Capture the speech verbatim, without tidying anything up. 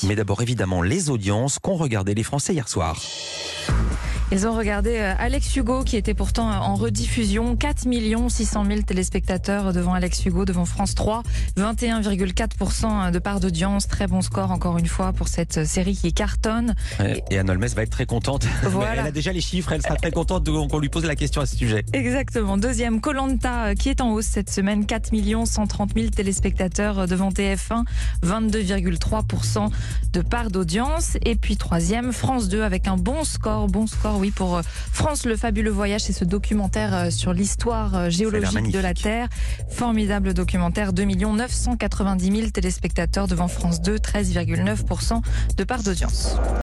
Mais d'abord, évidemment, les audiences qu'ont regardé les Français hier soir. Ils ont regardé Alex Hugo, qui était pourtant en rediffusion. quatre millions six cent mille téléspectateurs devant Alex Hugo, devant France trois. vingt et un virgule quatre pour cent de part d'audience. Très bon score, encore une fois, pour cette série qui cartonne. Et, et Anne Holmes va être très contente. Voilà. Elle a déjà les chiffres, elle sera très contente qu'on lui pose la question à ce sujet. Exactement. Deuxième, Koh Lanta, qui est en hausse cette semaine. quatre millions cent trente mille téléspectateurs devant T F un. vingt-deux virgule trois pour cent de part d'audience. Et puis troisième, France deux, avec un bon score. Bon score, oui, pour France, le fabuleux voyage. C'est ce documentaire sur l'histoire géologique de la Terre. Formidable documentaire. deux millions neuf cent quatre-vingt-dix mille téléspectateurs devant France deux. treize virgule neuf pour cent de part d'audience.